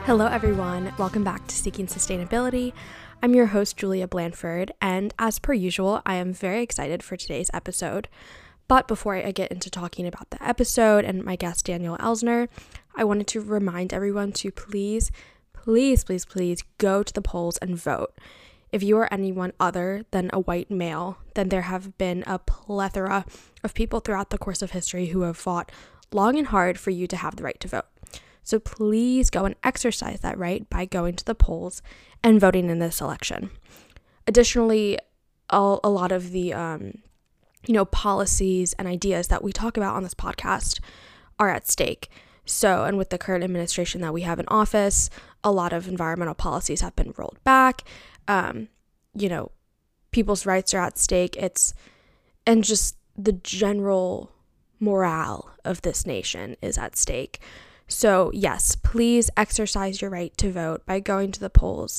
Hello everyone, welcome back to Seeking Sustainability. I'm your host Julia Blanford, and as per usual, I am very excited for today's episode. But before I get into talking about the episode and my guest Daniel Elsner, I wanted to remind everyone to please go to the polls and vote. If you are anyone other than a white male, then there have been a plethora of people throughout the course of history who have fought long and hard for you to have the right to vote. So please go and exercise that right by going to the polls and voting in this election. Additionally, a lot of the policies and ideas that we talk about on this podcast are at stake. So, and with the current administration that we have in office, a lot of environmental policies have been rolled back. People's rights are at stake. And just the general morale of this nation is at stake. So yes, please exercise your right to vote by going to the polls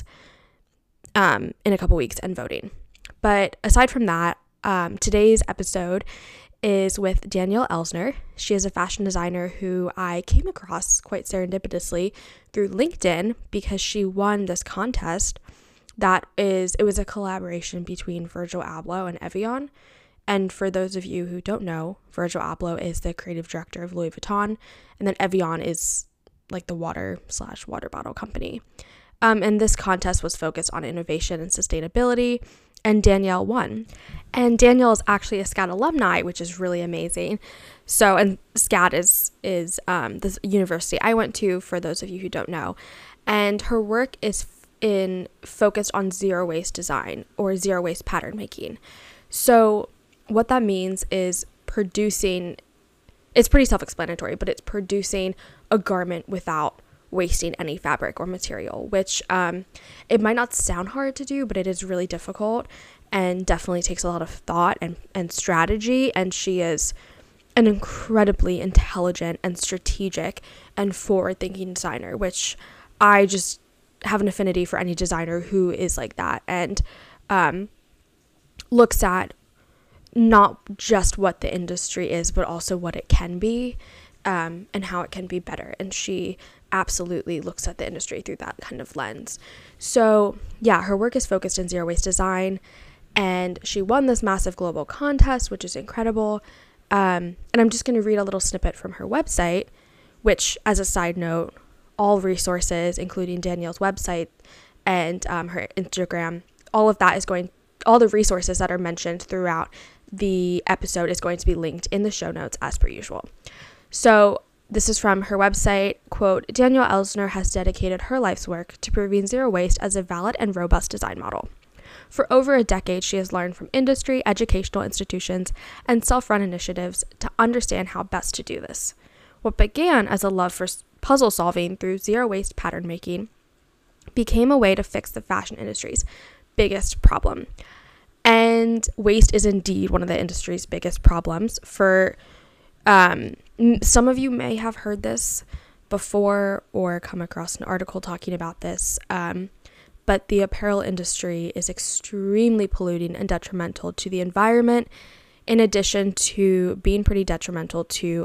in a couple weeks and voting. But aside from that, today's episode is with Danielle Elsner. She is a fashion designer who I came across quite serendipitously through LinkedIn because she won this contest it was a collaboration between Virgil Abloh and Evian. And for those of you who don't know, Virgil Abloh is the creative director of Louis Vuitton, and then Evian is like the water bottle company. And this contest was focused on innovation and sustainability, and Danielle won. And Danielle is actually a SCAD alumni, which is really amazing. So, and SCAD is this university I went to, for those of you who don't know. And her work is focused on zero waste design or zero waste pattern making. So what that means is it's pretty self-explanatory, but it's producing a garment without wasting any fabric or material, which it might not sound hard to do, but it is really difficult and definitely takes a lot of thought and strategy. And she is an incredibly intelligent and strategic and forward-thinking designer, which I just have an affinity for any designer who is like that and looks at not just what the industry is, but also what it can be and how it can be better. And she absolutely looks at the industry through that kind of lens. So yeah, her work is focused in zero waste design, and she won this massive global contest, which is incredible. And I'm just going to read a little snippet from her website, which, as a side note, all resources, including Danielle's website and her Instagram, all the resources that are mentioned throughout the episode is going to be linked in the show notes as per usual. So this is from her website, quote, Danielle Elsner has dedicated her life's work to proving zero waste as a valid and robust design model. For over a decade, she has learned from industry, educational institutions, and self-run initiatives to understand how best to do this. What began as a love for puzzle solving through zero waste pattern making became a way to fix the fashion industry's biggest problem. And waste is indeed one of the industry's biggest problems. For some of you may have heard this before or come across an article talking about this, but the apparel industry is extremely polluting and detrimental to the environment, in addition to being pretty detrimental to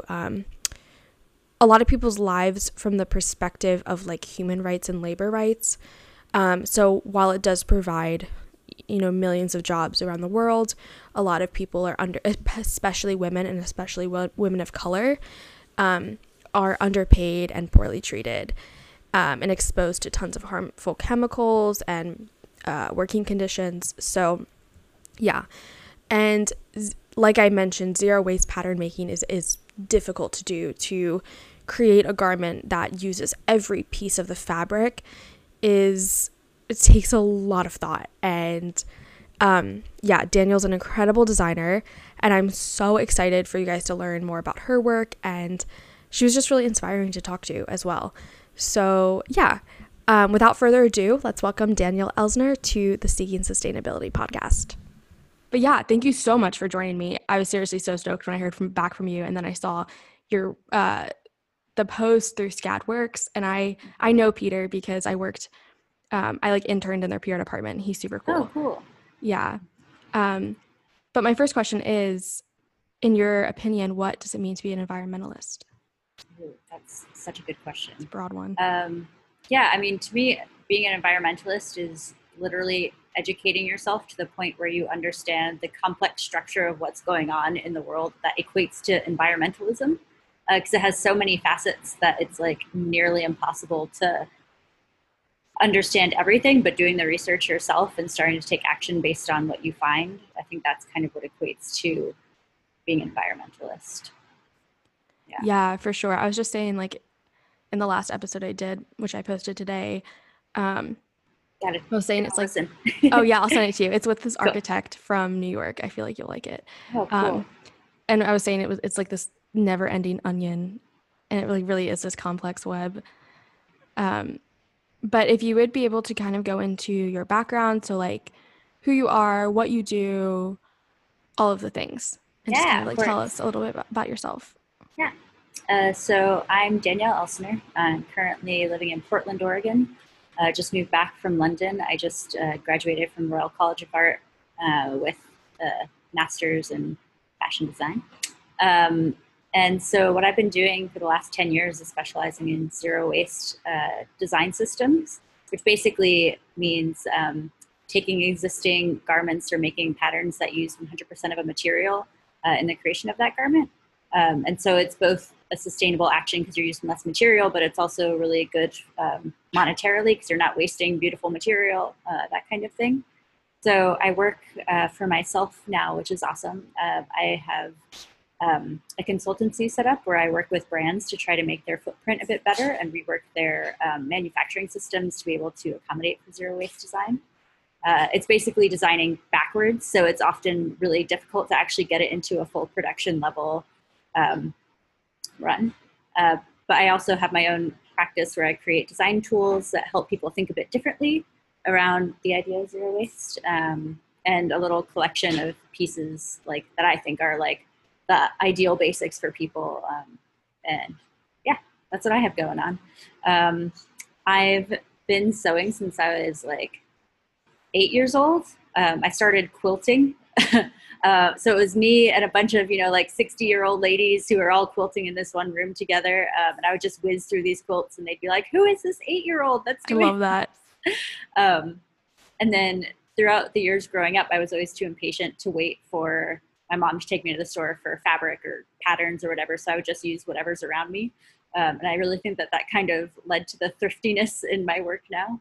a lot of people's lives from the perspective of like human rights and labor rights. So while it does provide millions of jobs around the world, a lot of people are especially women and especially women of color, are underpaid and poorly treated, and exposed to tons of harmful chemicals and working conditions. So yeah. And like I mentioned, zero waste pattern making is difficult to do. To create a garment that uses every piece of the fabric it takes a lot of thought. And Danielle's an incredible designer, and I'm so excited for you guys to learn more about her work, and she was just really inspiring to talk to as well. So yeah, without further ado, let's welcome Danielle Elsner to the Seeking Sustainability podcast. But yeah, thank you so much for joining me. I was seriously so stoked when I heard back from you, and then I saw your the post through SCADWorks, and I know Peter because I worked I interned in their PR department. He's super cool. Oh, cool. Yeah. But my first question is, in your opinion, what does it mean to be an environmentalist? Ooh, that's such a good question. It's a broad one. Yeah, I mean, to me, being an environmentalist is literally educating yourself to the point where you understand the complex structure of what's going on in the world that equates to environmentalism. Because it has so many facets that it's like nearly impossible to understand everything, but doing the research yourself and starting to take action based on what you find, I think that's kind of what equates to being an environmentalist. Yeah. Yeah, for sure. I was just saying, like, in the last episode I did, which I posted today, um, Got it. I was saying Give it's it a like, listen. oh yeah, I'll send it to you. It's with this Cool. architect from New York. I feel like you'll like it. Oh, cool. Um, and I was saying it's like this never-ending onion, and it really is this complex web. Um, but if you would be able to kind of go into your background, so like who you are, what you do, all of the things, and just kind Yeah, of of like tell us course. a little bit about yourself. Yeah. So I'm Danielle Elsener. I'm currently living in Portland, Oregon. Just moved back from London. I just graduated from Royal College of Art with a master's in fashion design. Um, and so what I've been doing for the last 10 years is specializing in zero waste design systems, which basically means taking existing garments or making patterns that use 100% of a material in the creation of that garment. And so it's both a sustainable action because you're using less material, but it's also really good monetarily because you're not wasting beautiful material, that kind of thing. So I work for myself now, which is awesome. I have a consultancy set up where I work with brands to try to make their footprint a bit better and rework their manufacturing systems to be able to accommodate for zero waste design. It's basically designing backwards, so it's often really difficult to actually get it into a full production level um, run. Uh, but I also have my own practice where I create design tools that help people think a bit differently around the idea of zero waste, and a little collection of pieces like that I think are like the ideal basics for people. And yeah, that's what I have going on. Um, I've been sewing since I was like 8 years old. I started quilting. So it was me and a bunch of, like 60-year-old ladies who were all quilting in this one room together. And I would just whiz through these quilts and they'd be like, who is this 8-year-old that's I doing love that. um, and then throughout the years growing up, I was always too impatient to wait for my mom to take me to the store for fabric or patterns or whatever. So I would just use whatever's around me. And I really think that that kind of led to the thriftiness in my work now.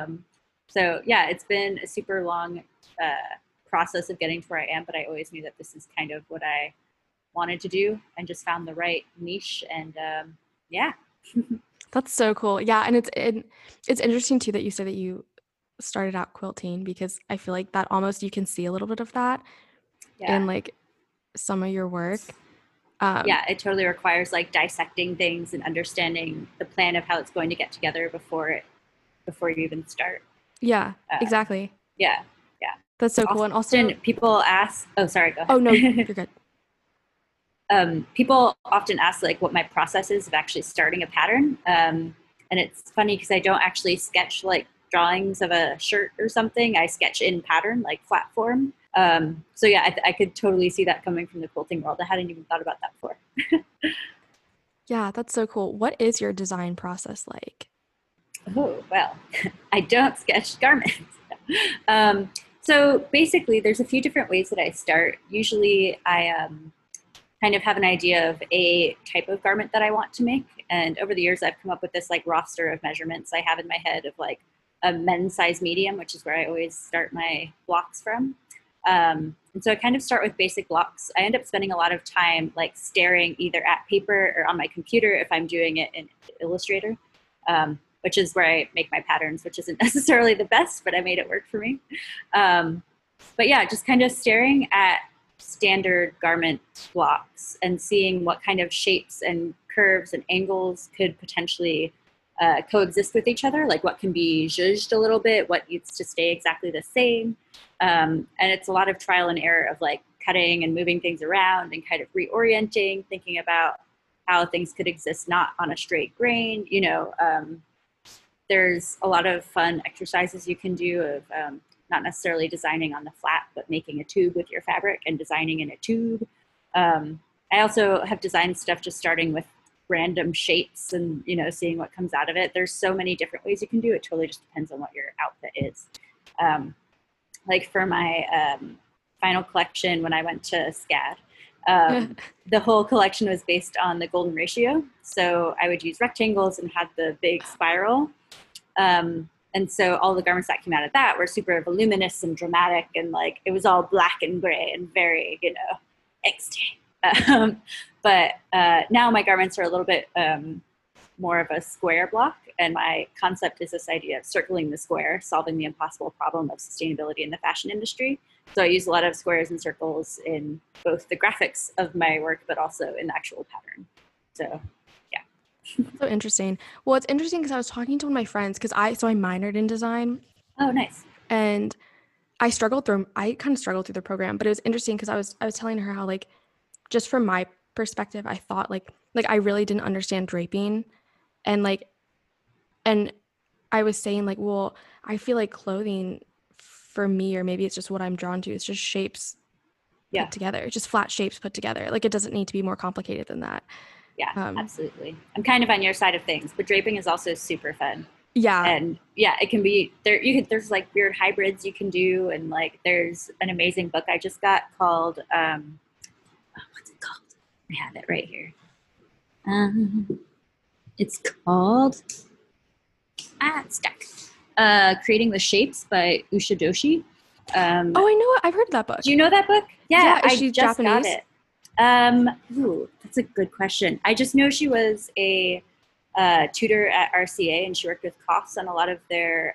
So yeah, it's been a super long process of getting to where I am, but I always knew that this is kind of what I wanted to do and just found the right niche. And yeah. That's so cool. Yeah, and it's interesting too that you said that you started out quilting because I feel like that almost you can see a little bit of that Yeah. in like some of your work. Um, Yeah, it totally requires like dissecting things and understanding the plan of how it's going to get together before you even start. yeah, Uh, exactly. yeah, yeah. That's so cool. And also, Often people ask, oh, sorry, go oh no, ahead. you're good. People often ask like what my process is of actually starting a pattern. And it's funny because I don't actually sketch like drawings of a shirt or something. I sketch in pattern, like flat form. So yeah, I could totally see that coming from the quilting world. I hadn't even thought about that before. Yeah, that's so cool. What is your design process like? Oh, well, I don't sketch garments. um, so basically, there's a few different ways that I start. Usually, I kind of have an idea of a type of garment that I want to make. And over the years, I've come up with this like roster of measurements I have in my head of like a men's size medium, which is where I always start my blocks from. And so I kind of start with basic blocks. I end up spending a lot of time like staring either at paper or on my computer if I'm doing it in Illustrator, which is where I make my patterns, which isn't necessarily the best, but I made it work for me. Um, but yeah, just kind of staring at standard garment blocks and seeing what kind of shapes and curves and angles could potentially coexist with each other, like what can be zhuzhed a little bit, what needs to stay exactly the same. And it's a lot of trial and error of like cutting and moving things around and kind of reorienting, thinking about how things could exist not on a straight grain. There's a lot of fun exercises you can do of not necessarily designing on the flat, but making a tube with your fabric and designing in a tube. I also have designed stuff just starting with random shapes and, seeing what comes out of it. There's so many different ways you can do it. Totally just depends on what your outfit is. Like for my final collection, when I went to SCAD, the whole collection was based on the golden ratio. So I would use rectangles and had the big spiral. And so all the garments that came out of that were super voluminous and dramatic, and like it was all black and gray and very, extreme. But now my garments are a little bit more of a square block, and my concept is this idea of circling the square, solving the impossible problem of sustainability in the fashion industry. So I use a lot of squares and circles in both the graphics of my work, but also in the actual pattern. So So interesting. Well, it's interesting because I was talking to one of my friends because I minored in design. Oh, nice. And I kind of struggled through the program, but it was interesting because I was telling her how, like, just from my perspective, I thought like I really didn't understand draping, and I was saying like, well, I feel like clothing for me, or maybe it's just what I'm drawn to, it's just shapes put together, just flat shapes put together. Like it doesn't need to be more complicated than that. Yeah, absolutely. I'm kind of on your side of things, but draping is also super fun. Yeah. And yeah, it can be there. There's like weird hybrids you can do. And like, there's an amazing book I just got called, what's it called? I have it right here. It's called, it's stuck. Creating the Shapes by Usha Doshi. Oh, I know it. I've heard that book. Do you know that book? Yeah, I just Japanese? Got it. That's a good question. I just know she was a tutor at RCA, and she worked with Koss on a lot of their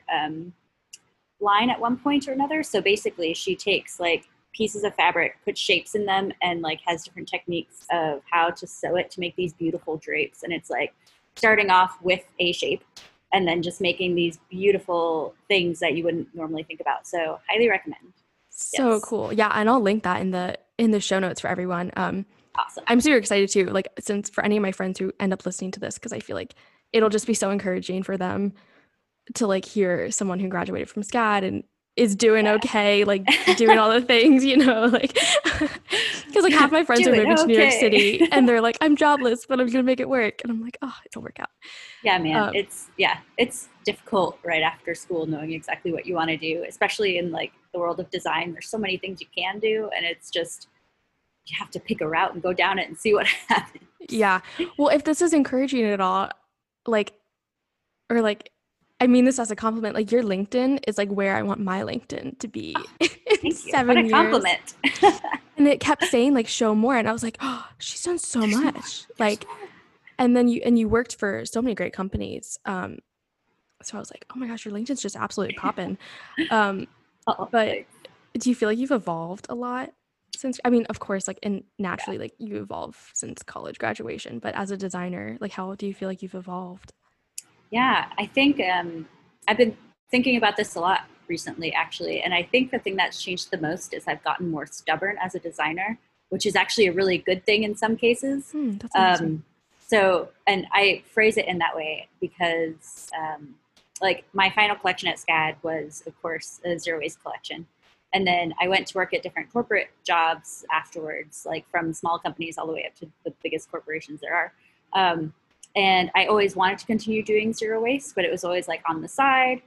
line at one point or another. So basically, she takes like pieces of fabric, puts shapes in them, and like has different techniques of how to sew it to make these beautiful drapes. And it's like starting off with a shape and then just making these beautiful things that you wouldn't normally think about. So highly recommend. So cool. Yeah, and I'll link that in the show notes for everyone. Awesome. I'm super excited too, like, since for any of my friends who end up listening to this, because I feel like it'll just be so encouraging for them to like hear someone who graduated from SCAD and is doing okay, like doing all the things, like, because like half my friends are moving to New York City and they're like, I'm jobless, but I'm gonna make it work, and I'm like, oh, it'll work out. Yeah, man, it's difficult right after school knowing exactly what you want to do, especially in like the world of design. There's so many things you can do, and it's just, you have to pick a route and go down it and see what happens. Yeah. Well, if this is encouraging at all, like, or like, I mean this as a compliment, like your LinkedIn is like where I want my LinkedIn to be in 7 years. What a compliment. And it kept saying like, show more. And I was like, oh, she's done so much. Like, and then you worked for so many great companies. So I was like, oh my gosh, your LinkedIn's just absolutely popping. But thanks. Do you feel like you've evolved a lot since, I mean, of course, like, and naturally, like you evolve since college graduation, but as a designer, like how do you feel like you've evolved? Yeah, I think I've been thinking about this a lot recently, actually. And I think the thing that's changed the most is I've gotten more stubborn as a designer, which is actually a really good thing in some cases. That's so, and I phrase it in that way because like my final collection at SCAD was, of course, a zero waste collection. And then I went to work at different corporate jobs afterwards, like from small companies all the way up to the biggest corporations there are. And I always wanted to continue doing zero waste, but it was always like on the side,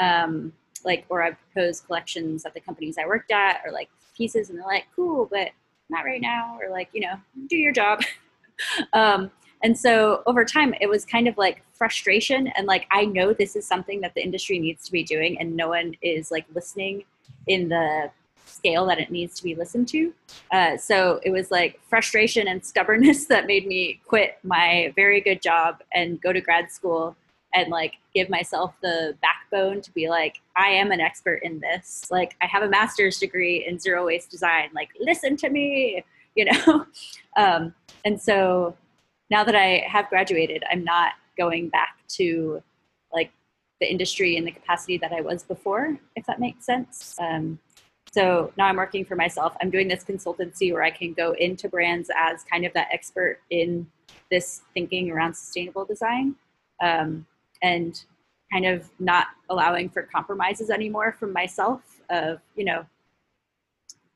or I proposed collections at the companies I worked at, or like pieces, and they're like, cool, but not right now, or like, do your job. And so over time, it was kind of like frustration, and like, I know this is something that the industry needs to be doing, and no one is like listening in the scale that it needs to be listened to. So it was like frustration and stubbornness that made me quit my very good job and go to grad school and like give myself the backbone to be like, I am an expert in this. Like, I have a master's degree in zero waste design. Like, listen to me, And so now that I have graduated, I'm not going back to like the industry in the capacity that I was before, if that makes sense. So now I'm working for myself. I'm doing this consultancy where I can go into brands as kind of that expert in this thinking around sustainable design, and kind of not allowing for compromises anymore from myself of,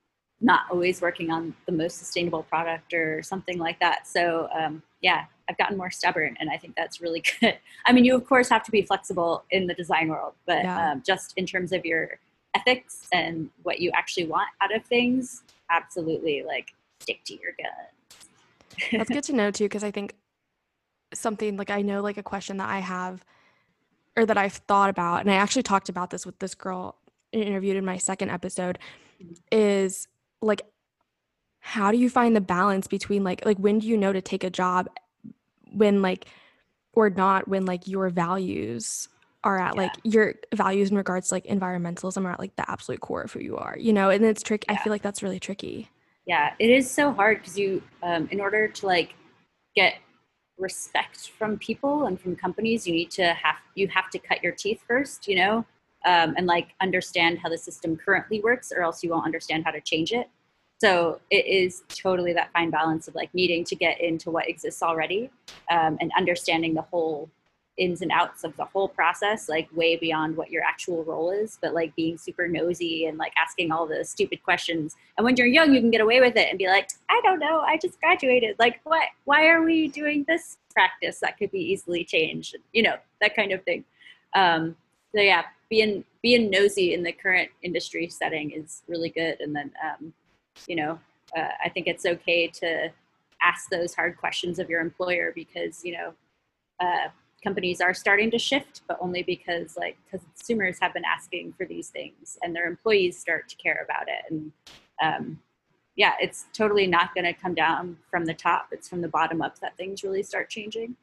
not always working on the most sustainable product or something like that. So yeah, I've gotten more stubborn, and I think that's really good. I mean, you of course have to be flexible in the design world, but Yeah. just in terms of your ethics and what you actually want out of things, absolutely, like, stick to your That's gun. good to know too, because I think something like I know like a question that I have or that I've thought about, and I actually talked about this with this girl interviewed in my second episode, is like how do you find the balance between like when do you know to take a job when like or not when like your values are at Yeah, like your values in regards to like environmentalism are at like the absolute core of who you are, you know, and it's tricky. I yeah, feel like that's really tricky. yeah. It is so hard because you, in order to like get respect from people and from companies, you have to cut your teeth first, you know, and like understand how the system currently works, or else you won't understand how to change it. So it is totally that fine balance of like needing to get into what exists already, and understanding the whole ins and outs of the whole process, like way beyond what your actual role is, but like being super nosy and like asking all the stupid questions. And when you're young, you can get away with it and be like, I don't know, I just graduated. Like, what? Why are we doing this practice that could be easily changed? You know, that kind of thing. So yeah, being nosy in the current industry setting is really good. And then, you know, I think it's okay to ask those hard questions of your employer, because uh, companies are starting to shift, but only because consumers have been asking for these things and their employees start to care about it. And yeah, it's totally not going to come down from the top. It's from the bottom up that things really start changing.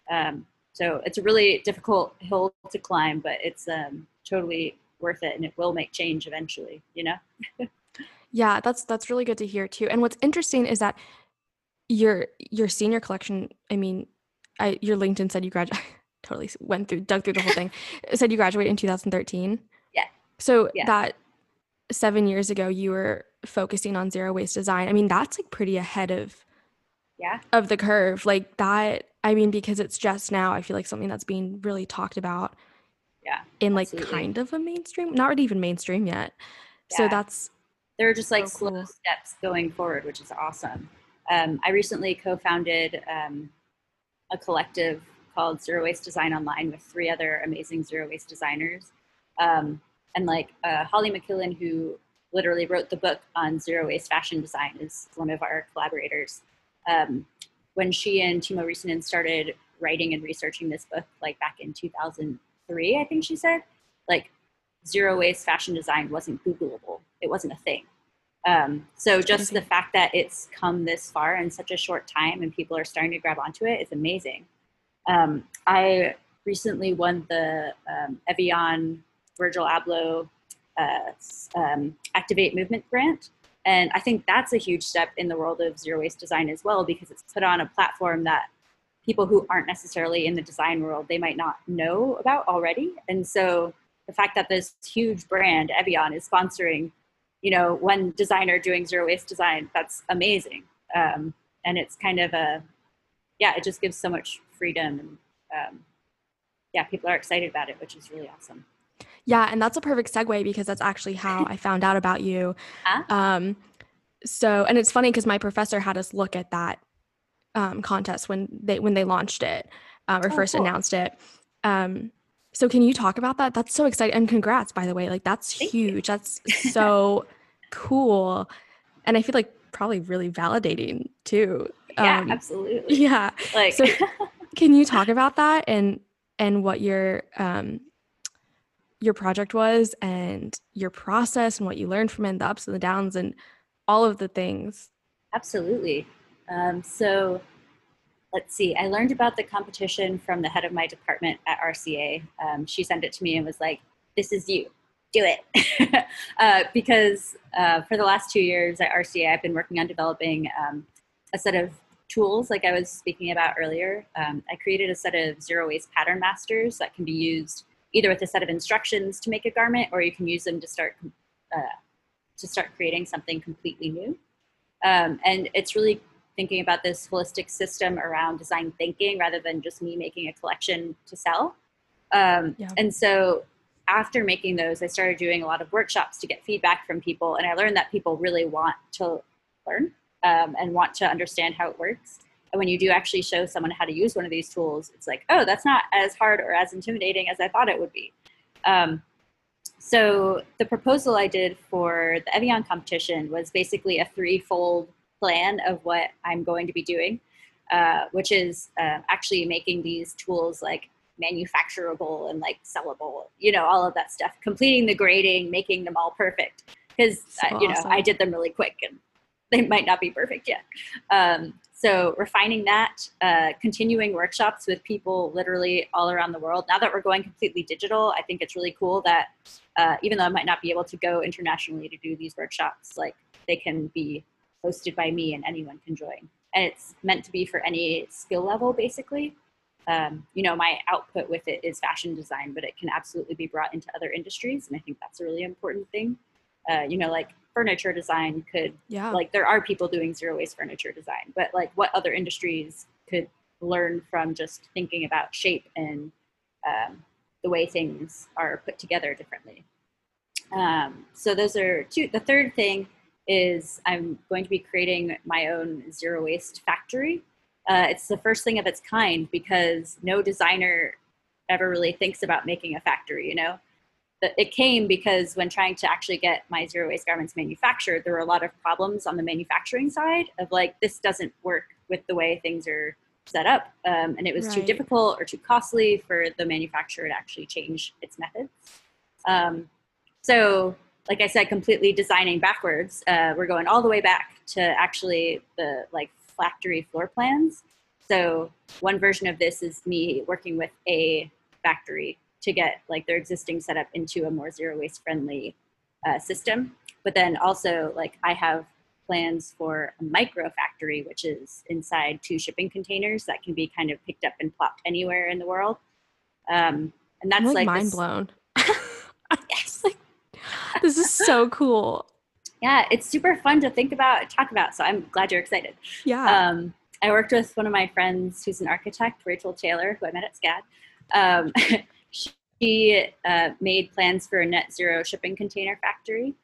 So it's a really difficult hill to climb, but it's totally worth it, and it will make change eventually, you know? Yeah, that's really good to hear too. And what's interesting is that your senior collection, I mean, your LinkedIn said you graduated totally dug through the whole thing. It said you graduated in 2013. Yeah, So yeah, that 7 years ago you were focusing on zero waste design. I mean, that's like pretty ahead yeah, of the curve. Like that, I mean, because it's just now, I feel like something that's being really talked about yeah, in like absolutely. kind of a mainstream, not really even mainstream yet. So Yeah. that's There are just like so slow cool. steps going forward, which is awesome. I recently co-founded a collective called Zero Waste Design Online with three other amazing zero waste designers. Um, and like Holly McKillen, who literally wrote the book on zero waste fashion design, is one of our collaborators. Um, when she and Timo Risanen started writing and researching this book, like back in 2003, I think she said, like, zero waste fashion design wasn't Googleable. It wasn't a thing. So It's just the crazy. fact that it's come this far in such a short time and people are starting to grab onto it is amazing. I recently won the Evian Virgil Abloh Activate Movement grant. And I think that's a huge step in the world of zero waste design as well, because it's put on a platform that people who aren't necessarily in the design world, they might not know about already. And so the fact that this huge brand, Evian, is sponsoring, one designer doing zero waste design, that's amazing. And it's kind of yeah, it just gives so much freedom. And yeah, people are excited about it, which is really awesome. Yeah, and that's a perfect segue because that's actually how I found out about you. Ah, Um, so, and it's funny because my professor had us look at that contest when they launched it or oh, first cool. announced it. Um, so can you talk about that? That's so exciting. And congrats, by the way. Like that's Thank you. huge. That's so cool. And I feel like probably really validating too. Yeah, absolutely. Yeah. Like, So can you talk about that and what your project was and your process and what you learned from it, and the ups and the downs and all of the things? absolutely. So let's see, I learned about the competition from the head of my department at RCA. She sent it to me and was like, this is you, do it. Because for the last 2 years at RCA, I've been working on developing a set of tools like I was speaking about earlier. I created a set of zero waste pattern masters that can be used either with a set of instructions to make a garment, or you can use them to start creating something completely new. And it's really thinking about this holistic system around design thinking rather than just me making a collection to sell. Yeah. And so after making those, I started doing a lot of workshops to get feedback from people. And I learned that people really want to learn and want to understand how it works. And when you do actually show someone how to use one of these tools, it's like, oh, that's not as hard or as intimidating as I thought it would be. So the proposal I did for the Evian competition was basically a threefold plan of what I'm going to be doing, which is actually making these tools like manufacturable and like sellable, all of that stuff, completing the grading, making them all perfect. Because, awesome. I did them really quick and they might not be perfect yet. So refining that, continuing workshops with people literally all around the world. Now that we're going completely digital, I think it's really cool that even though I might not be able to go internationally to do these workshops, like they can be hosted by me and anyone can join. And it's meant to be for any skill level, basically. My output with it is fashion design, but it can absolutely be brought into other industries. And I think that's a really important thing. Like furniture design could, like there are people doing zero waste furniture design, but like what other industries could learn from just thinking about shape and the way things are put together differently. So those are two. The third thing is I'm going to be creating my own zero waste factory. It's the first thing of its kind because no designer ever really thinks about making a factory, It came because when trying to actually get my zero waste garments manufactured, there were a lot of problems on the manufacturing side of like, this doesn't work with the way things are set up. And it was too difficult or too costly for the manufacturer to actually change its methods. So like I said, completely designing backwards, we're going all the way back to actually the like factory floor plans. So one version of this is me working with a factory to get like their existing setup into a more zero waste friendly system. But then also like I have plans for a micro factory, which is inside 2 shipping containers that can be kind of picked up and plopped anywhere in the world. And that's I'm like mind blown. Yes. Like, this is so cool. Yeah, it's super fun to think about and talk about. So I'm glad you're excited. Yeah. I worked with one of my friends who's an architect, Rachel Taylor, who I met at SCAD. She made plans for a net zero shipping container factory.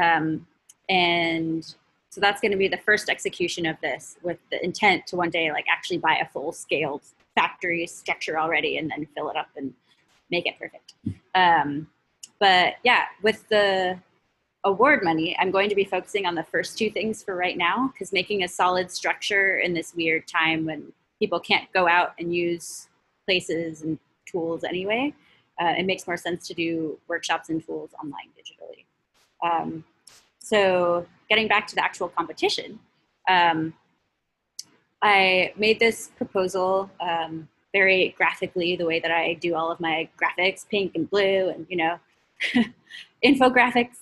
And so that's going to be the first execution of this with the intent to one day like actually buy a full scaled factory structure already and then fill it up and make it perfect. But yeah, with the award money, I'm going to be focusing on the first 2 things for right now, because making a solid structure in this weird time when people can't go out and use places and tools anyway, it makes more sense to do workshops and tools online digitally. So getting back to the actual competition, I made this proposal very graphically, the way that I do all of my graphics, pink and blue and, infographics,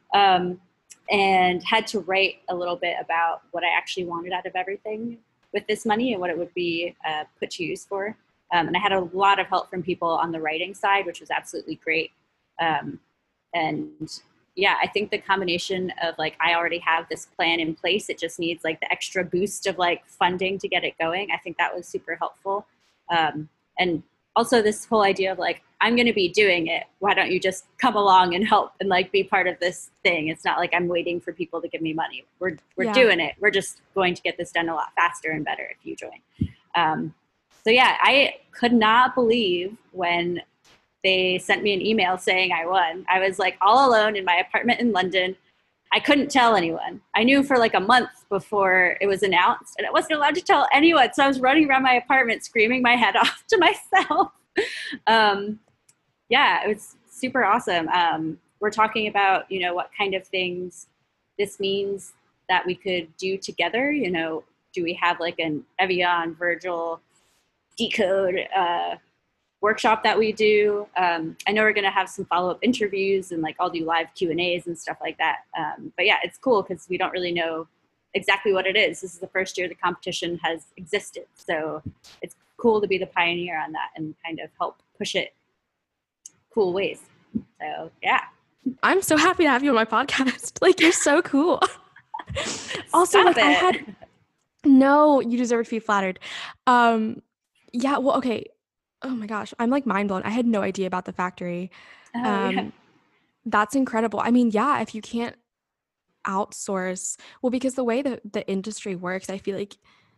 and had to write a little bit about what I actually wanted out of everything with this money and what it would be put to use for. And I had a lot of help from people on the writing side, which was absolutely great. And yeah, I think the combination of like, I already have this plan in place. It just needs like the extra boost of like funding to get it going. I think that was super helpful. And also this whole idea of like, I'm going to be doing it. Why don't you just come along and help and like be part of this thing? It's not like I'm waiting for people to give me money. We're doing it. We're just going to get this done a lot faster and better if you join. So yeah, I could not believe when they sent me an email saying I won. I was like all alone in my apartment in London. I couldn't tell anyone. I knew for like a month before it was announced and I wasn't allowed to tell anyone. So I was running around my apartment screaming my head off to myself. Yeah, it was super awesome. We're talking about, what kind of things this means that we could do together. Do we have like an Evian, Virgil, Decode workshop that we do? I know we're going to have some follow-up interviews and like I'll do live Q&As and stuff like that. But yeah, it's cool because we don't really know exactly what it is. This is the first year the competition has existed. So it's cool to be the pioneer on that and kind of help push it cool ways. So yeah. I'm so happy to have you on my podcast. Like, you're so cool. Also, like, no, you deserve to be flattered. Yeah, well, okay. Oh my gosh, I'm like mind blown. I had no idea about the factory. Oh, yeah. Um, that's incredible. I mean, yeah, if you can't outsource, well, because the way that the industry works, I feel like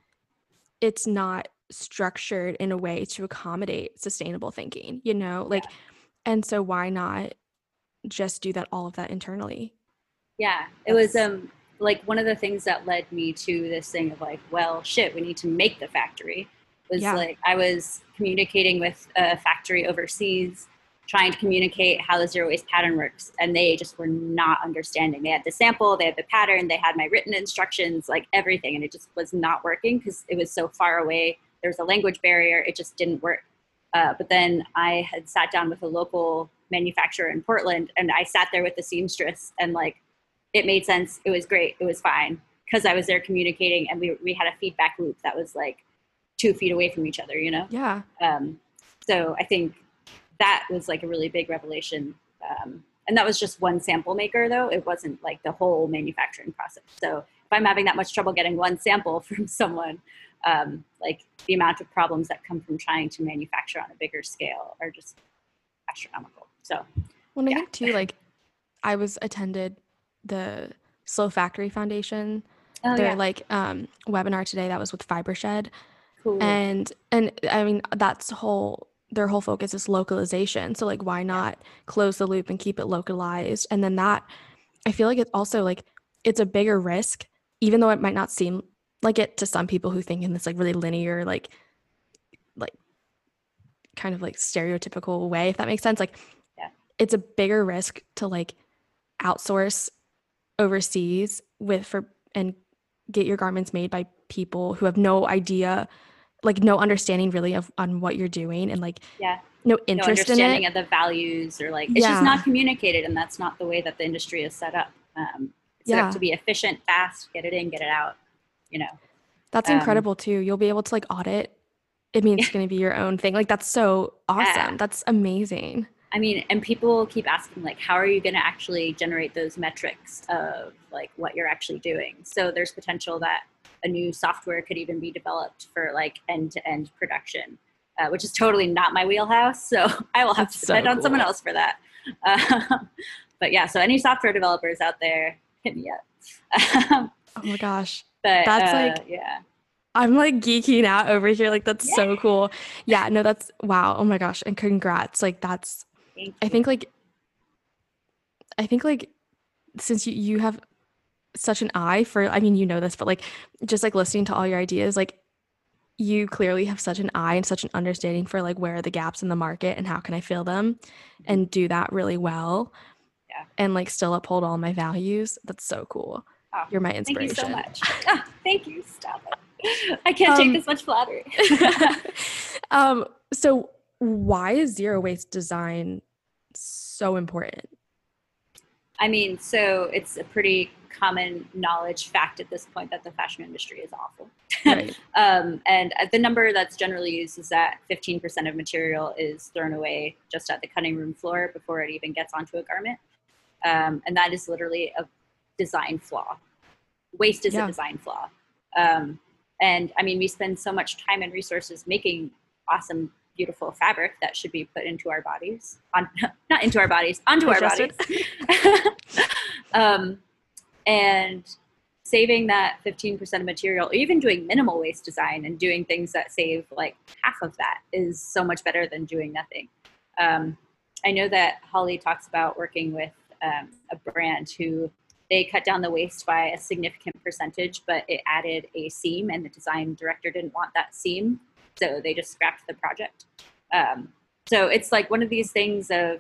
it's not structured in a way to accommodate sustainable thinking, you know? Yeah. Like, and so why not just do that all of that internally? Yeah. It was That's like one of the things that led me to this thing of like, well, shit, we need to make the factory. Was yeah. like I was communicating with a factory overseas, trying to communicate how the zero waste pattern works, and they just were not understanding. They had the sample, they had the pattern, they had my written instructions, like everything, and it just was not working because it was so far away. There was a language barrier. It just didn't work. But then I had sat down with a local manufacturer in Portland, and I sat there with the seamstress, and like it made sense. It was great. It was fine because I was there communicating, and we had a feedback loop that was like 2 feet away from each other, you know? Yeah. Um, so I think that was like a really big revelation. And that was just one sample maker, though. It wasn't like the whole manufacturing process. So if I'm having that much trouble getting one sample from someone, like the amount of problems that come from trying to manufacture on a bigger scale are just astronomical. So, Well, and I yeah. think too, like I was attended the Slow Factory Foundation, Oh, their yeah. like webinar today that was with Fibershed. Cool. And I mean that's whole their whole focus is localization. So like why Yeah. not close the loop and keep it localized? And then that I feel like it's also like it's a bigger risk, even though it might not seem like it to some people who think in this like really linear, like kind of like stereotypical way, if that makes sense. Like Yeah. it's a bigger risk to like outsource overseas with for and get your garments made by people who have no idea, like no understanding really of on what you're doing and like Yeah. no No interest in understanding it. of the values or like it's just not Yeah. communicated, and that's not the way that the industry is set up. It's set up to Yeah. be efficient, fast, get it in, get it out, you know. That's um, incredible too. You'll be able to like audit. I mean, it's going to be your own thing. Like that's so yeah. awesome. That's amazing. I mean, and people keep asking like, how are you going to actually generate those metrics of like what you're actually doing? So there's potential that a new software could even be developed for like end-to-end production, which is totally not my wheelhouse. So I will have That's to so depend on someone cool. else for that. Uh, but yeah, so any software developers out there, hit me up. Oh my gosh. but That's like yeah, I'm like geeking out over here. Like that's yeah. so cool. Yeah, no, that's wow. Oh my gosh. And congrats. Like that's Thank I you. think like I think like since you have such an eye for I mean, you know this, but like just like listening to all your ideas, like you clearly have such an eye and such an understanding for like where are the gaps in the market and how can I fill them Mhm. and do that really well Yeah. and like still uphold all my values. That's so cool. Oh, You're my thank you so inspiration. much. Oh, thank you. Stop it. I can't take Um this much flattery. so why is zero waste design so important? I mean, so it's a pretty common knowledge fact at this point that the fashion industry is awful. Right. And the number that's generally used is that 15% of material is thrown away just at the cutting room floor before it even gets onto a garment. And that is literally a design flaw. Waste is a Yeah. design flaw. Um, and I mean, we spend so much time and resources making awesome, beautiful fabric that should be put into our bodies, not into our bodies, onto our Digested. bodies. um, and saving that 15% of material, or even doing minimal waste design and doing things that save like half of that is so much better than doing nothing. Um, I know that Holly talks about working with a brand who they cut down the waste by a significant percentage, but it added a seam, and the design director didn't want that seam, so they just scrapped the project. Um, so it's like one of these things of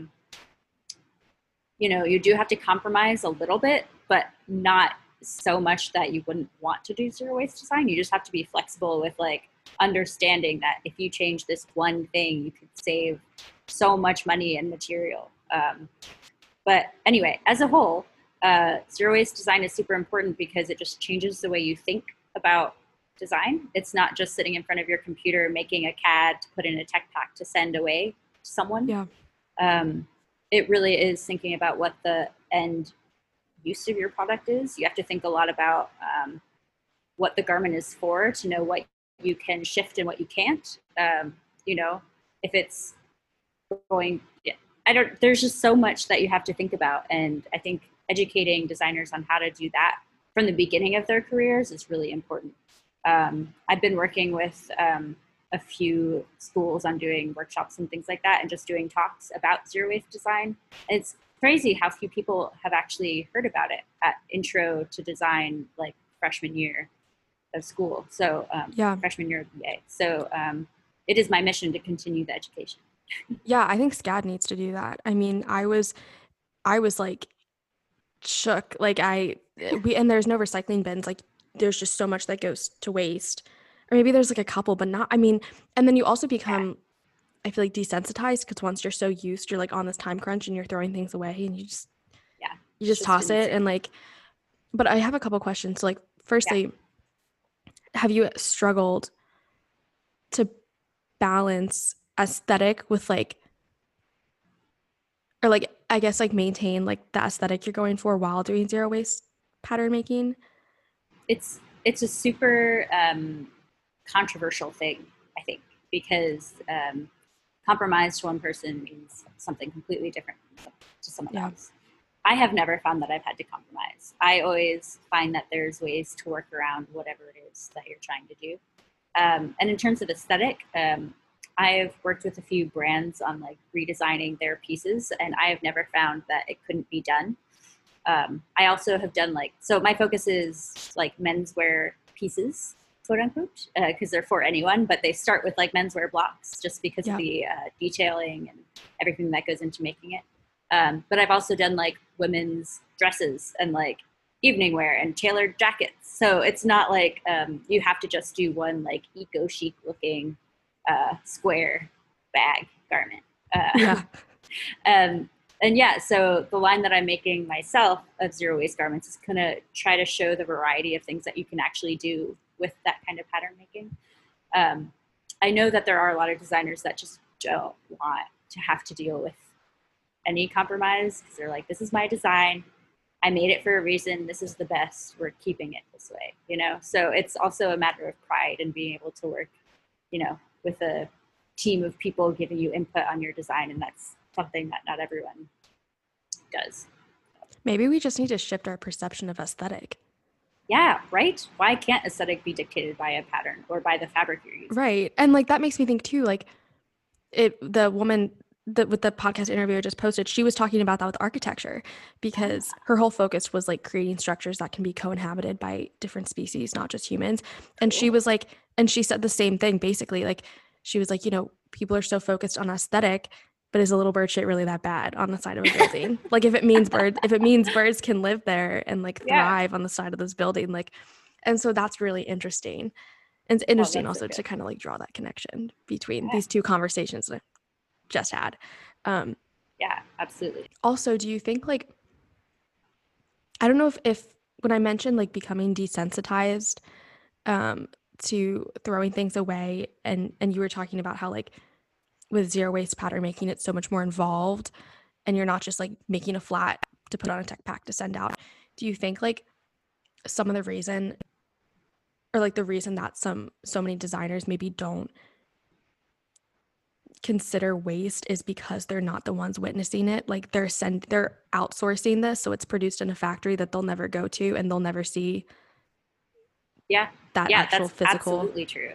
you do have to compromise a little bit, but not so much that you wouldn't want to do zero waste design. You just have to be flexible with like understanding that if you change this one thing, you could save so much money and material. But anyway, as a whole, zero waste design is super important because it just changes the way you think about design. It's not just sitting in front of your computer making a CAD to put in a tech pack to send away to someone. Yeah. Um, it really is thinking about what the end use of your product is. You have to think a lot about what the garment is for to know what you can shift and what you can't. You know, if it's going, there's just so much that you have to think about. And I think educating designers on how to do that from the beginning of their careers is really important. I've been working with a few schools on doing workshops and things like that, and just doing talks about zero waste design. And it's crazy how few people have actually heard about it at intro to design, like freshman year of school. So Yeah. freshman year of BA. So it is my mission to continue the education. Yeah, I think SCAD needs to do that. I mean, I was like shook. Like and there's no recycling bins. Like there's just so much that goes to waste. Or maybe there's like a couple, but not, I mean, and then you also Yeah, become, I feel like, desensitized because once you're so used, you're like on this time crunch and you're throwing things away and yeah, you it's just just toss really it and silly. like, but I have a couple questions. So like, Yeah. firstly, have you struggled to balance aesthetic with like, or like, I guess like maintain like the aesthetic you're going for while doing zero waste pattern making? It's a super controversial thing, I think, because compromise to one person means something completely different to someone Yeah. else. I have never found that I've had to compromise. I always find that there's ways to work around whatever it is that you're trying to do. And in terms of aesthetic, I've worked with a few brands on like redesigning their pieces, and I have never found that it couldn't be done. I also have done like, so my focus is like menswear pieces, quote unquote, because they're for anyone, but they start with like menswear blocks just because of Yeah. the detailing and everything that goes into making it. But I've also done like women's dresses and like evening wear and tailored jackets. So it's not like you have to just do one like eco chic looking square bag garment. Uh, Yeah. um, and yeah, so the line that I'm making myself of zero waste garments is going to try to show the variety of things that you can actually do with that kind of pattern making. Um, I know that there are a lot of designers that just don't want to have to deal with any compromise because they're like, this is my design. I made it for a reason. This is the best. We're keeping it this way, you know? So it's also a matter of pride and being able to work, you know, with a team of people giving you input on your design. And that's something that not everyone does. Maybe we just need to shift our perception of aesthetic. Yeah, right? Why can't aesthetic be dictated by a pattern or by the fabric you're using? Right. And like that makes me think too, like the woman that with the podcast interview I just posted, she was talking about that with architecture because Ah, her whole focus was like creating structures that can be co-inhabited by different species, not just humans. And she cool. was like, and she said the same thing basically. Like she was like, people are so focused on aesthetic, but is a little bird shit really that bad on the side of a building? Like if it means birds can live there and like Yeah. thrive on the side of this building, like, and so that's really interesting. And it's Oh, interesting that's so also good. to kind of like draw that connection between Yeah. these two conversations that I just had. Um, Yeah, absolutely. Also, do you think like I don't know if when I mentioned like becoming desensitized um, to throwing things away, and you were talking about how like with zero waste pattern making it's so much more involved, and you're not just like making a flat to put on a tech pack to send out. Do you think like some of the reason or like the reason that so many designers maybe don't consider waste is because they're not the ones witnessing it. Like they're outsourcing this, so it's produced in a factory that they'll never go to and they'll never see Yeah. that Yeah, actual that's physical. absolutely true.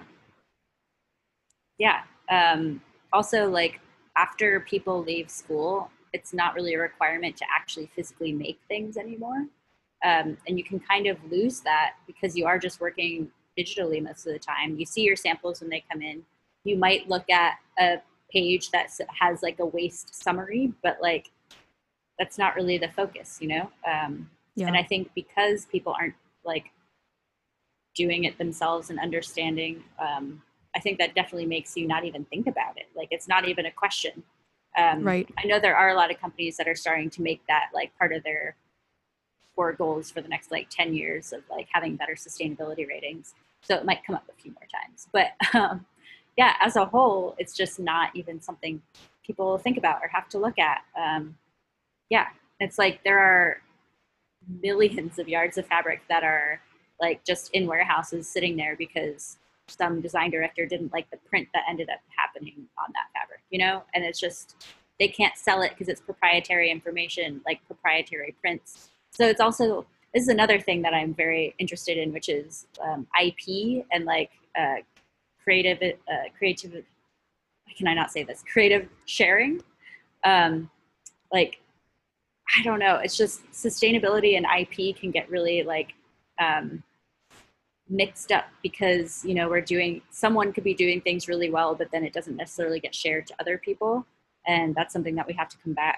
Yeah. Also, like after people leave school, it's not really a requirement to actually physically make things anymore. And you can kind of lose that because you are just working digitally most of the time. You see your samples when they come in. You might look at a page that has like a waste summary, but like that's not really the focus, you know? And Yeah. I think because people aren't like doing it themselves and understanding, I think that definitely makes you not even think about it. Like it's not even a question. Right. I know there are a lot of companies that are starting to make that like part of their core goals for the next like 10 years of like having better sustainability ratings. So it might come up a few more times. But yeah, as a whole, it's just not even something people think about or have to look at. Yeah, it's like there are millions of yards of fabric that are like just in warehouses sitting there because some design director didn't like the print that ended up happening on that fabric, you know? And it's just, they can't sell it because it's proprietary information, like proprietary prints. So it's also, this is another thing that I'm very interested in, which is IP and like creative, can I not say this? Creative sharing. Um, like, I don't know. It's just sustainability and IP can get really like um, mixed up because, you know, someone could be doing things really well, but then it doesn't necessarily get shared to other people. And that's something that we have to combat.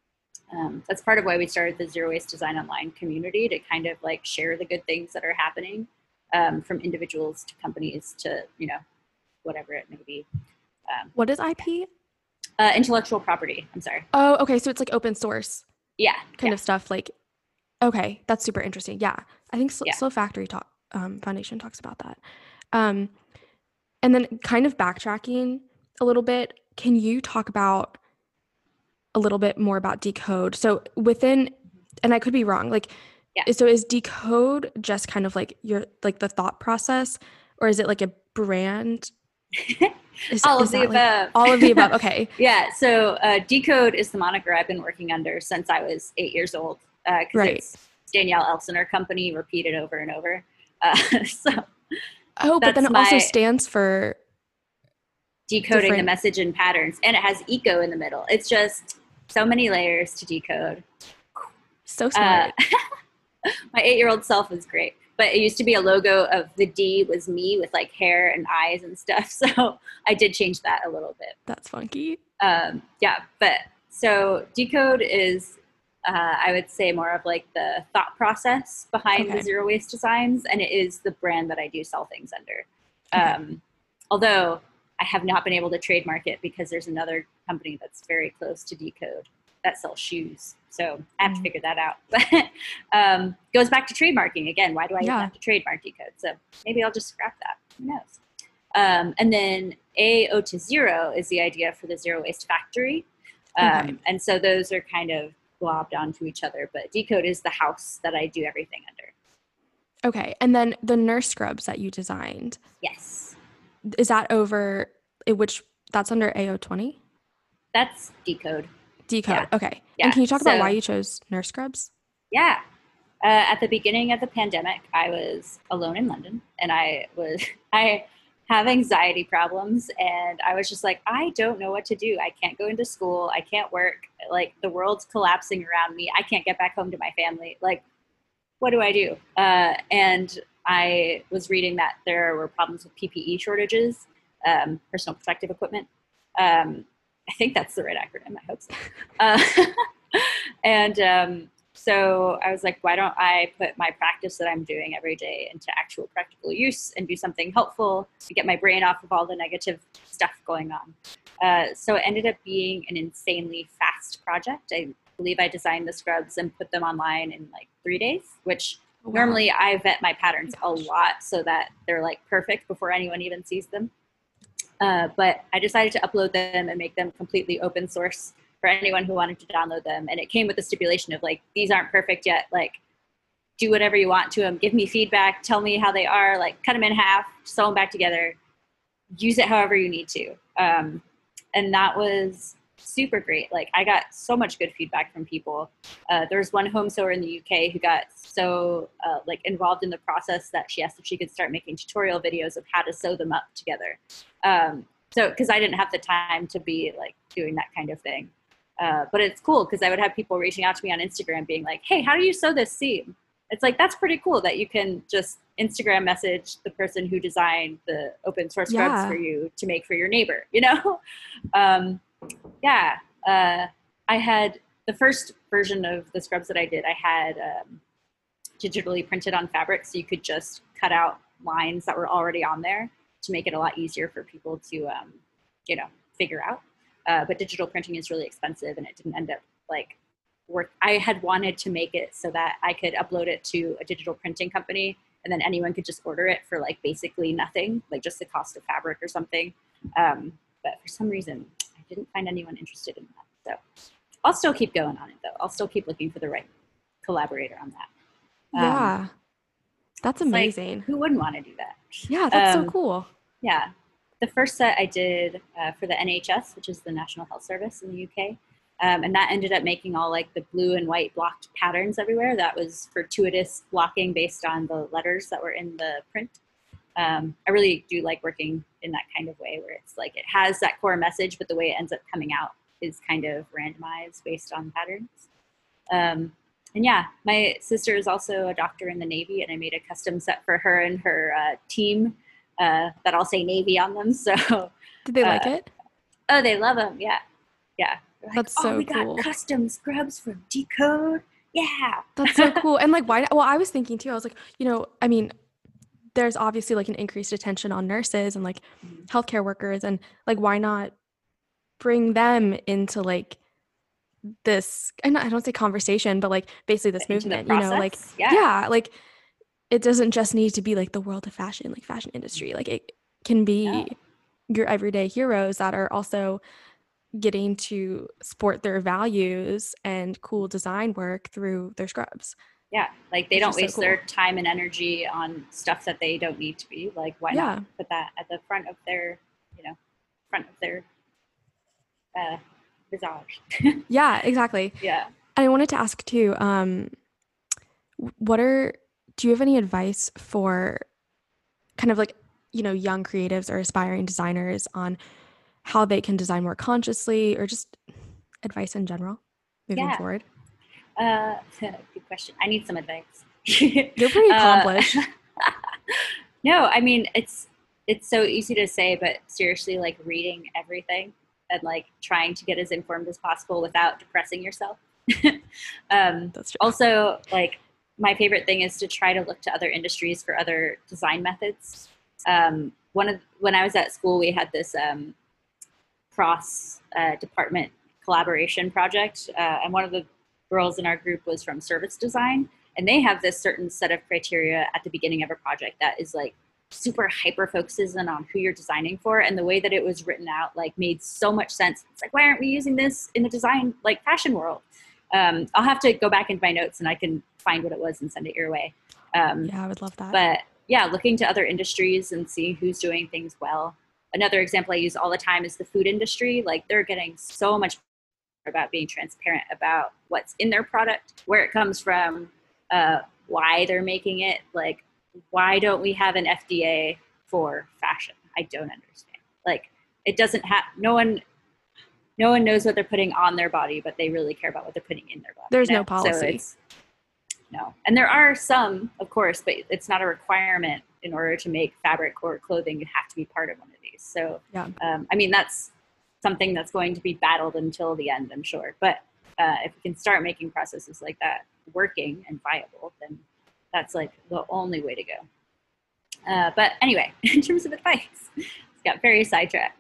That's part of why we started the Zero Waste Design Online community, to kind of like share the good things that are happening, from individuals to companies to, you know, whatever it may be. What is IP? Intellectual property. I'm sorry. Oh, okay. So it's like open source Yeah. kind Yeah. of stuff. Like, okay, that's super interesting. Yeah, I think Yeah. Slow Factory Foundation talks about that. Um, and then kind of backtracking a little bit, can you talk about a little bit more about Decode? So within, and I could be wrong, like, Yeah. so is Decode just kind of like your, like the thought process, or is it like a brand? All Is of the that like above. all of the above? Okay. Yeah. So Decode is the moniker I've been working under since I was 8 years old, because Right. it's Danielle Elsener Company repeated over and over. So Oh, but then that's it also my stands for decoding the different. message in patterns, and it has eco in the middle. It's just so many layers to decode. So smart. My 8-year-old self is great, but it used to be a logo of the D was me with like hair and eyes and stuff. So I did change that a little bit. That's funky. Yeah, but so Decode is, I would say, more of like the thought process behind Okay. the Zero Waste Designs, and it is the brand that I do sell things under. Okay. Although I have not been able to trademark it because there's another company that's very close to Decode that sells shoes. So I have to figure that out. But goes back to trademarking again. Why do I even have to trademark Decode? So maybe I'll just scrap that. Who knows? And then AO to Zero is the idea for the Zero Waste Factory. And so those are kind of globbed onto each other. But Decode is the house that I do everything under. Okay. And then the nurse scrubs that you designed. Yes. Is that over, which that's under AO20? That's Decode. Decode. Yeah. Okay. Yeah. And can you talk about why you chose nurse scrubs? Yeah. At the beginning of the pandemic, I was alone in London, and I have anxiety problems, and I was just like, I don't know what to do. I can't go into school. I can't work. Like, the world's collapsing around me. I can't get back home to my family. Like, what do I do? And I was reading that there were problems with PPE shortages, personal protective equipment. I think that's the right acronym. I hope so. And so I was like, why don't I put my practice that I'm doing every day into actual practical use and do something helpful to get my brain off of all the negative stuff going on? So it ended up being an insanely fast project. I believe I designed the scrubs and put them online in like 3 days, which normally I vet my patterns a lot so that they're like perfect before anyone even sees them. But I decided to upload them and make them completely open source for anyone who wanted to download them. And it came with the stipulation of like, these aren't perfect yet. Like, do whatever you want to them. Give me feedback. Tell me how they are. Like, cut them in half, sew them back together. Use it however you need to. And that was super great. Like, I got so much good feedback from people. There was one home sewer in the UK who got so like involved in the process that she asked if she could start making tutorial videos of how to sew them up together. So, because I didn't have the time to be like doing that kind of thing. But it's cool because I would have people reaching out to me on Instagram being like, hey, how do you sew this seam? It's like, that's pretty cool that you can just Instagram message the person who designed the open source scrubs for you to make for your neighbor, you know? I had the first version of the scrubs that I did, I had digitally printed on fabric, so you could just cut out lines that were already on there to make it a lot easier for people to, figure out. But digital printing is really expensive, and it didn't end up like work. I had wanted to make it so that I could upload it to a digital printing company, and then anyone could just order it for like basically nothing, like just the cost of fabric or something. But for some reason, I didn't find anyone interested in that. So I'll still keep going on it, though. I'll still keep looking for the right collaborator on that. Yeah, that's amazing. Like, who wouldn't want to do that? Yeah, that's so cool. Yeah. The first set I did for the NHS, which is the National Health Service in the UK, And that ended up making all like the blue and white blocked patterns everywhere. That was fortuitous blocking based on the letters that were in the print. I really do like working in that kind of way where it's like it has that core message, but the way it ends up coming out is kind of randomized based on patterns. And yeah, my sister is also a doctor in the Navy, and I made a custom set for her and her team that I'll say Navy on them. So, Did they like it? Oh, they love them. Yeah, yeah. They're like, That's oh, so we cool. got custom scrubs from Decode. Yeah, That's so cool. And like, why? Well, I was thinking too. I was like, I mean, there's obviously like an increased attention on nurses and like healthcare workers, and like, why not bring them into like this? And I don't say conversation, but like basically this into the movement. Like process. Yeah, yeah, like it doesn't just need to be like the world of fashion, like fashion industry. Like it can no. be your everyday heroes that are also getting to sport their values and cool design work through their scrubs. Yeah, like they Which don't is so waste cool. their time and energy on stuff that they don't need to be. Like, why not Yeah. put that at the front of their, front of their uh, visage? Yeah, exactly. Yeah. And I wanted to ask too, what are, do you have any advice for kind of like, young creatives or aspiring designers on how they can design more consciously or just advice in general moving Yeah. forward? Good question. I need some advice. You're pretty accomplished. No, I mean it's so easy to say, but seriously, like reading everything and like trying to get as informed as possible without depressing yourself. That's true. Also, like my favorite thing is to try to look to other industries for other design methods. When I was at school, we had this cross department collaboration project, and one of the girls in our group was from service design, and they have this certain set of criteria at the beginning of a project that is like super hyper focuses in on who you're designing for, and the way that it was written out like made so much sense. It's like, why aren't we using this in the design like fashion world? I'll have to go back into my notes and I can find what it was and send it your way. Yeah, I would love that. But yeah, looking to other industries and seeing who's doing things well. Another example I use all the time is the food industry. Like they're getting so much about being transparent about what's in their product, where it comes from, why they're making it. Like, why don't we have an FDA for fashion? I don't understand. Like, it doesn't have, no one knows what they're putting on their body, but they really care about what they're putting in their body. There's no policy. So it's, no. And there are some, of course, but it's not a requirement in order to make fabric or clothing. You have to be part of one of these. So, Yeah. I mean, that's something that's going to be battled until the end, I'm sure. But if we can start making processes like that working and viable, then that's like the only way to go. But anyway, in terms of advice, it's got very sidetracked.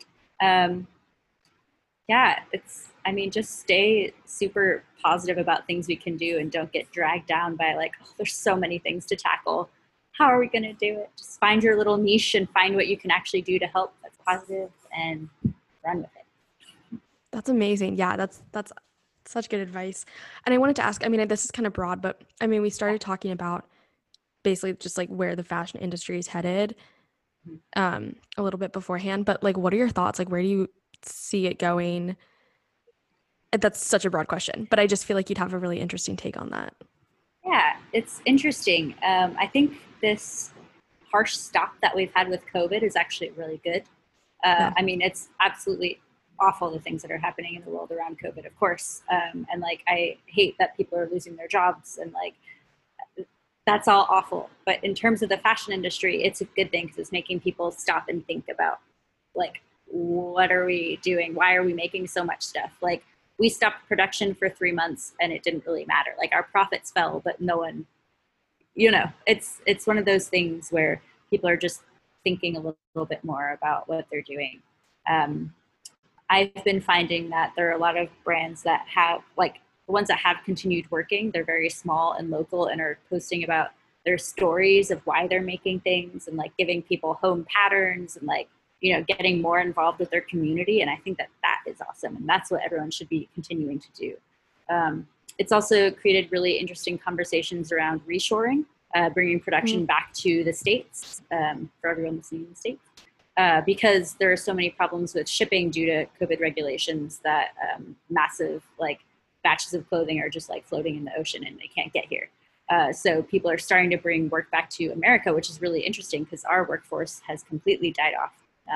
Yeah, just stay super positive about things we can do and don't get dragged down by like, oh, there's so many things to tackle. How are we going to do it? Just find your little niche and find what you can actually do to help that's positive and run with it. That's amazing. Yeah, that's such good advice. And I wanted to ask, I mean, this is kind of broad, but I mean, we started talking about basically just like where the fashion industry is headed a little bit beforehand, but like, what are your thoughts? Like, where do you see it going? That's such a broad question, but I just feel like you'd have a really interesting take on that. Yeah, it's interesting. I think this harsh stop that we've had with COVID is actually really good. Yeah. I mean, it's absolutely awful the things that are happening in the world around COVID, of course. And like, I hate that people are losing their jobs and like, that's all awful. But in terms of the fashion industry, it's a good thing because it's making people stop and think about like, what are we doing? Why are we making so much stuff? Like, we stopped production for 3 months and it didn't really matter. Like our profits fell, but no one, it's one of those things where people are just thinking a little bit more about what they're doing. I've been finding that there are a lot of brands that have, like the ones that have continued working, they're very small and local and are posting about their stories of why they're making things and like giving people home patterns and like, getting more involved with their community. And I think that is awesome. And that's what everyone should be continuing to do. It's also created really interesting conversations around reshoring, bringing production back to the States, for everyone listening in the States. because there are so many problems with shipping due to COVID regulations that massive like batches of clothing are just like floating in the ocean and they can't get here. So people are starting to bring work back to America, which is really interesting because our workforce has completely died off.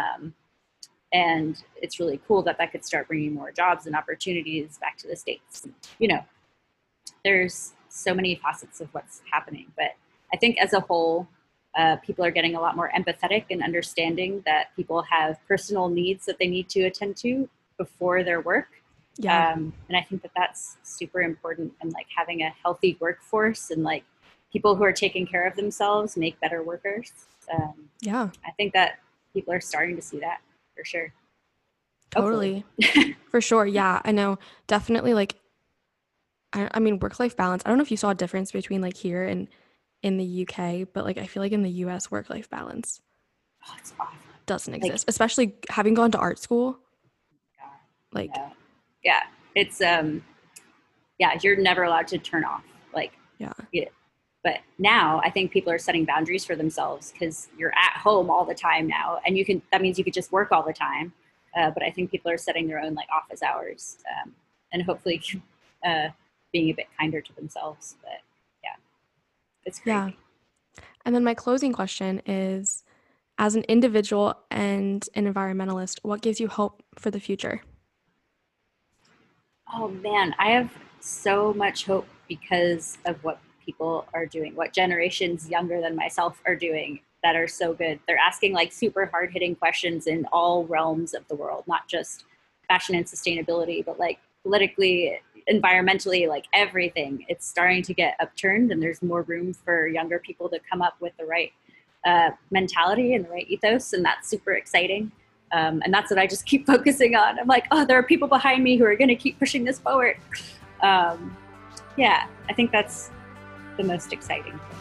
And it's really cool that that could start bringing more jobs and opportunities back to the States. You know, there's so many facets of what's happening, but I think as a whole, people are getting a lot more empathetic and understanding that people have personal needs that they need to attend to before their work. Yeah. And I think that that's super important, and like having a healthy workforce and like people who are taking care of themselves make better workers. Yeah. I think that people are starting to see that for sure. Totally. For sure. Yeah, I know. Definitely like I mean work-life balance. I don't know if you saw a difference between like here and in the UK, but like I feel like in the US work-life balance Oh, it's awful. doesn't Like, exist, especially having gone to art school. God, Like, no. Yeah, it's yeah, you're never allowed to turn off. Like, yeah. yeah. But now I think people are setting boundaries for themselves because you're at home all the time now, and you can. That means you could just work all the time. But I think people are setting their own like office hours, and hopefully being a bit kinder to themselves. But yeah, it's crazy. Yeah. And then my closing question is, as an individual and an environmentalist, what gives you hope for the future? Oh man, I have so much hope because of what people are doing, what generations younger than myself are doing that are so good. They're asking like super hard hitting questions in all realms of the world, not just fashion and sustainability, but like politically, environmentally, like everything. It's starting to get upturned, and there's more room for younger people to come up with the right mentality and the right ethos, and that's super exciting. And that's what I just keep focusing on. I'm like, oh, there are people behind me who are going to keep pushing this forward. Yeah, I think that's the most exciting thing.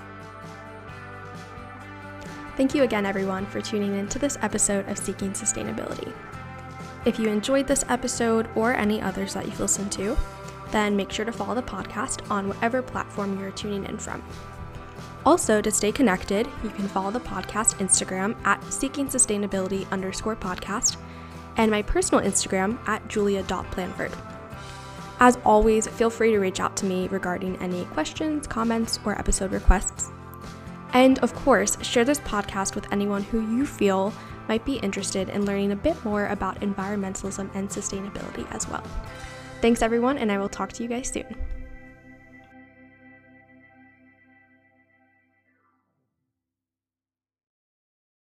Thank you again, everyone, for tuning in to this episode of Seeking Sustainability. If you enjoyed this episode or any others that you've listened to, then make sure to follow the podcast on whatever platform you're tuning in from. Also, to stay connected, you can follow the podcast Instagram at seekingsustainability_podcast and my personal Instagram at julia.planford. As always, feel free to reach out to me regarding any questions, comments, or episode requests. And of course, share this podcast with anyone who you feel might be interested in learning a bit more about environmentalism and sustainability as well. Thanks everyone, and I will talk to you guys soon.